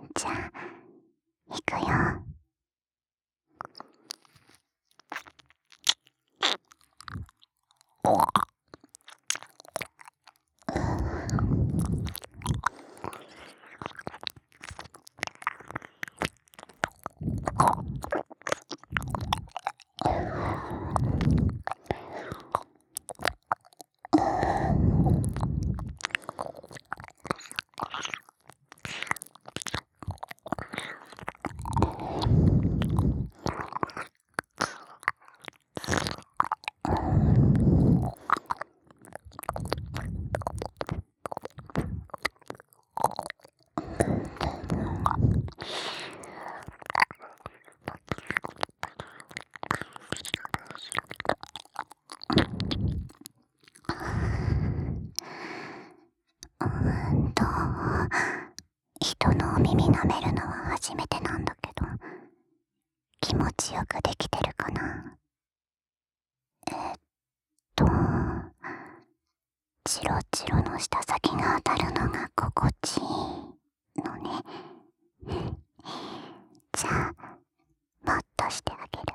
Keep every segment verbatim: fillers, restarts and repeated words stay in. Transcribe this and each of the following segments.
じゃあ行くよ。うんと人のお耳舐めるのは初めてなんだけど、気持ちよくできてるかな。えっとチロチロの舌先が当たるのが心地いいのね。じゃあもっとしてあげる。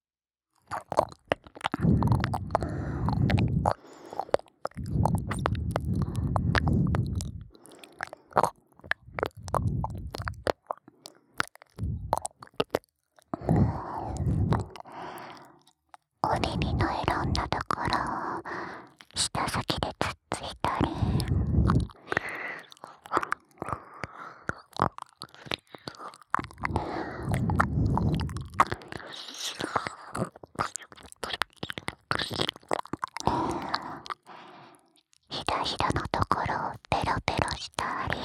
お耳のいろんなところを舌先でつっついたり、ひだひだのところをペロペロしたり、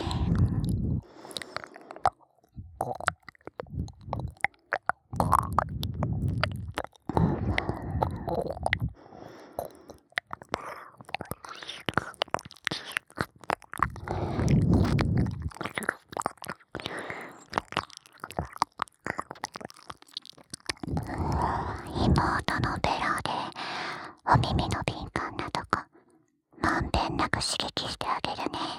妹のベロでお耳の敏感なとこまんべんなく刺激してあげるね。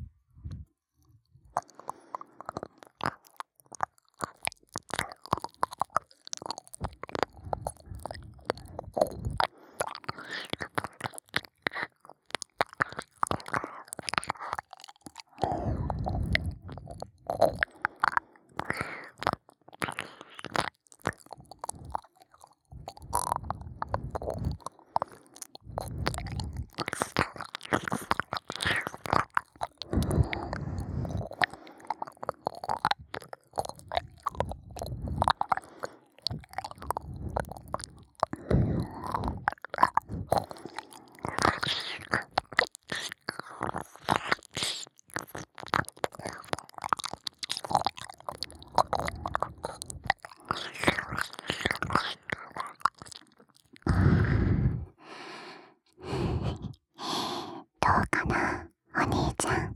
どうかな、お兄ちゃん。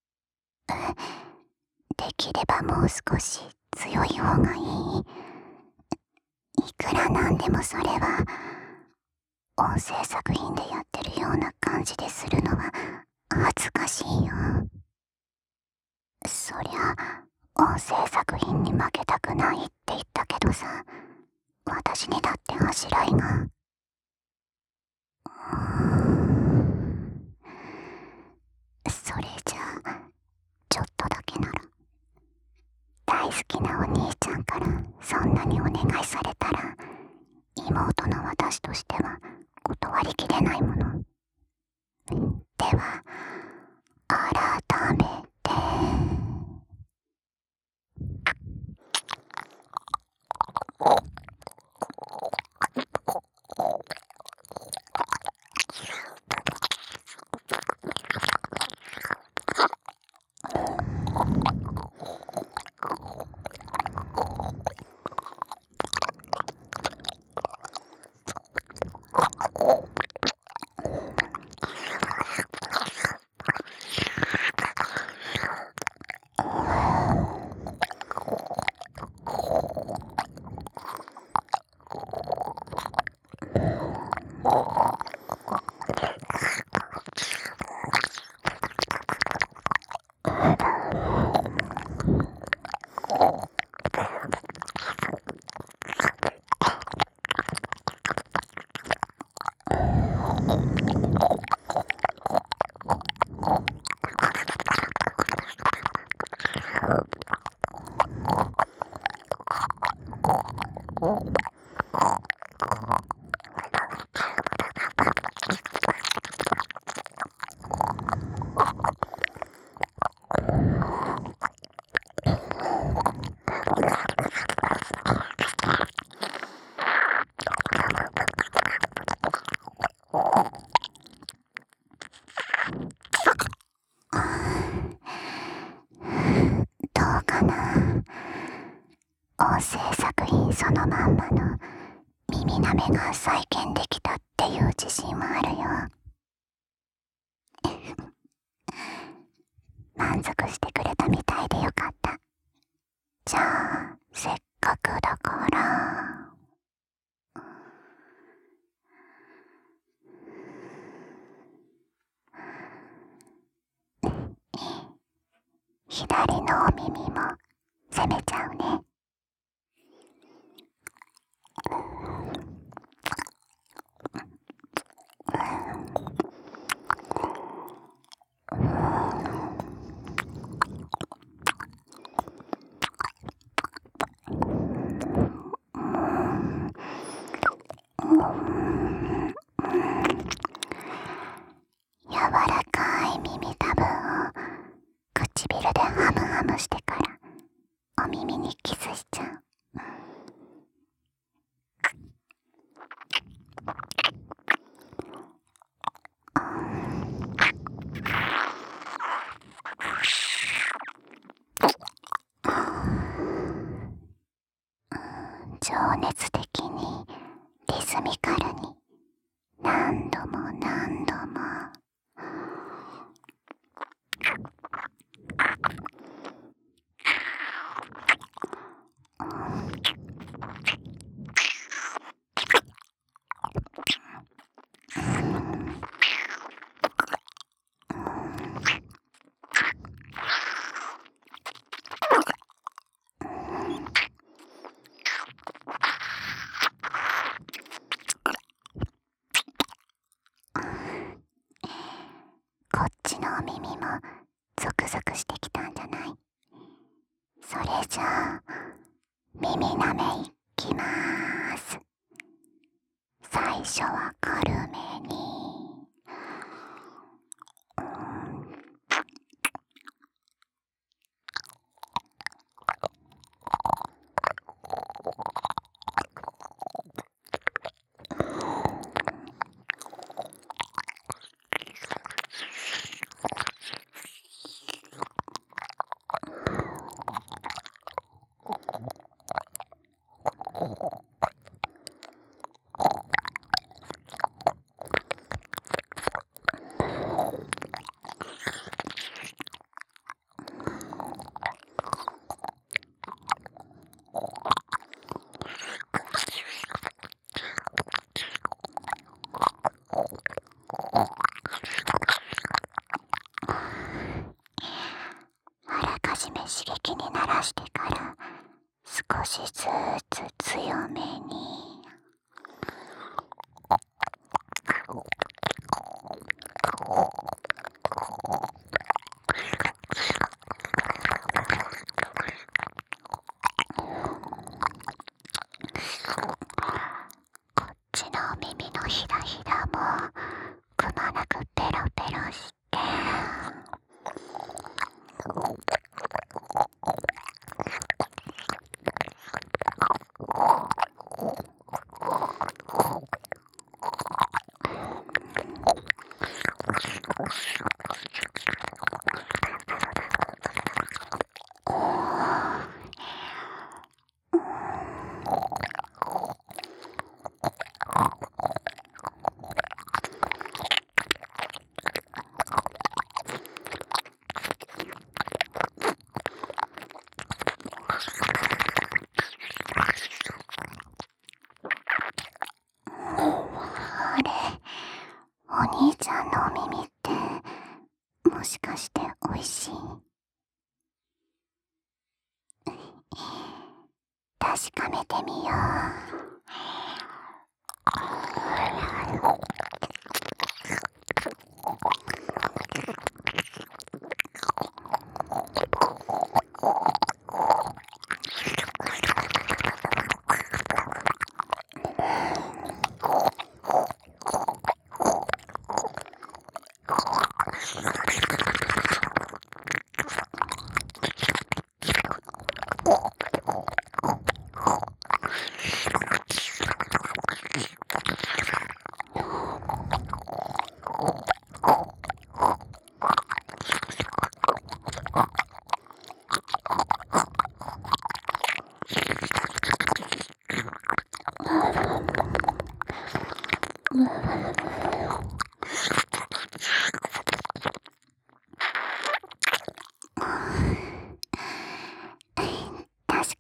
できればもう少し強い方がいい。いくらなんでもそれは音声作品でやってるような感じでするのは恥ずかしいよ。そりゃ音声作品に負けたくないって言ったけどさ、私にだってあしらいが。それじゃあちょっとだけなら。大好きなお兄ちゃんからそんなにお願いされたら、妹の私としては断りきれないもの。では改めてどうかな。音声作品そのまんまの耳なめが再現できたっていう自信はあるよ。満足してくれたみたいでよかった。じゃあせっかくだから左のお耳も攻めちゃうね。柔らかい耳たぶんを唇でハムハムしてからお耳にキスしちゃう。情熱的にリズミカルに何度も何度もこっちのお耳もゾクゾクしてきたんじゃない？それじゃあ耳なめいきまーす。最初は軽めに。あらかじめ刺激に慣らしてから少しずつ強めに。こっちの耳のひらひらもくまなくペロペロしてあれ、お兄ちゃんのお耳ってもしかしておいしい？確かめてみよう。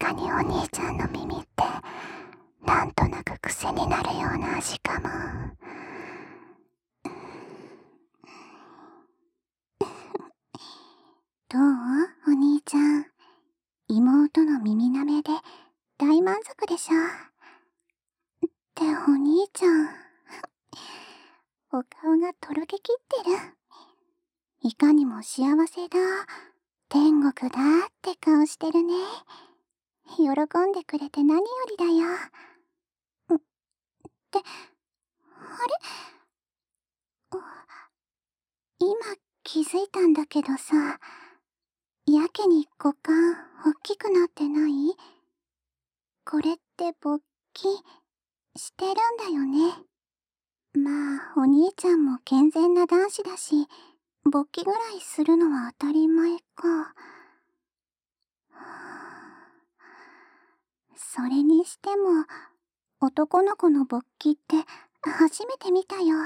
かにお兄ちゃんの耳ってなんとなく癖になるような味かも。どうお兄ちゃん、妹の耳舐めで大満足でしょ。ってお兄ちゃん、お顔がとろけきってる。いかにも幸せだ、天国だって顔してるね。喜んでくれて何よりだよ。んって、あれ、今気づいたんだけどさ、やけに股間大きくなってない？これって勃起してるんだよね。まあお兄ちゃんも健全な男子だし、勃起ぐらいするのは当たり前か。それにしても男の子の勃起って初めて見たよ。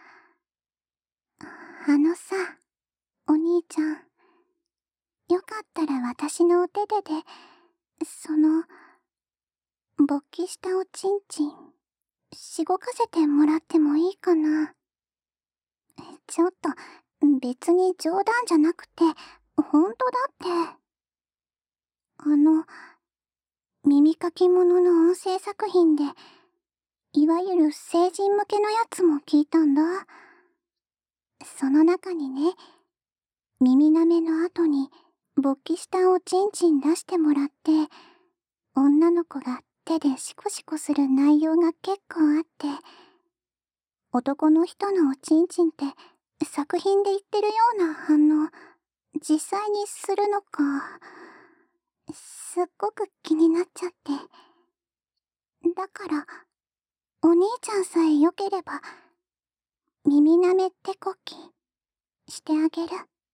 あのさ、お兄ちゃん、よかったら私のお手手でその勃起したおちんちんしごかせてもらってもいいかな。ちょっと別に冗談じゃなくて本当だって。あの耳かき物の音声作品でいわゆる成人向けのやつも聞いたんだ。その中にね、耳舐めの後に勃起したおちんちん出してもらって女の子が手でシコシコする内容が結構あって、男の人のおちんちんって作品で言ってるような反応実際にするのか、すっごく気になっちゃって。だからお兄ちゃんさえよければ耳舐めってこきしてあげる。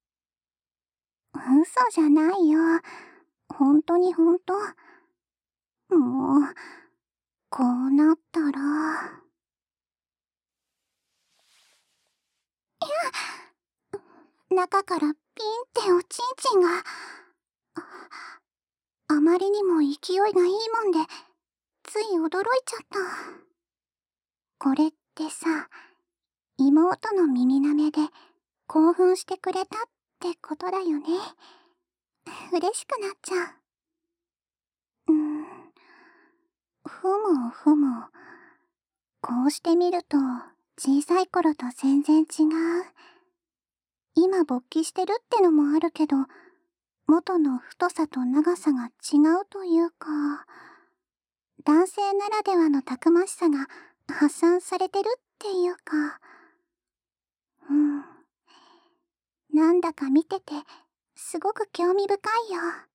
嘘じゃないよ、本当に本当。もうこうなったら、中からピンっておちんちんが、あまりにも勢いがいいもんでつい驚いちゃった。これってさ、妹の耳舐めで興奮してくれたってことだよね。嬉しくなっちゃう。うーん、ふむふむ。こうしてみると小さい頃と全然違う。今勃起してるってのもあるけど、元の太さと長さが違うというか、男性ならではのたくましさが発散されてるっていうか、うん。なんだか見ててすごく興味深いよ。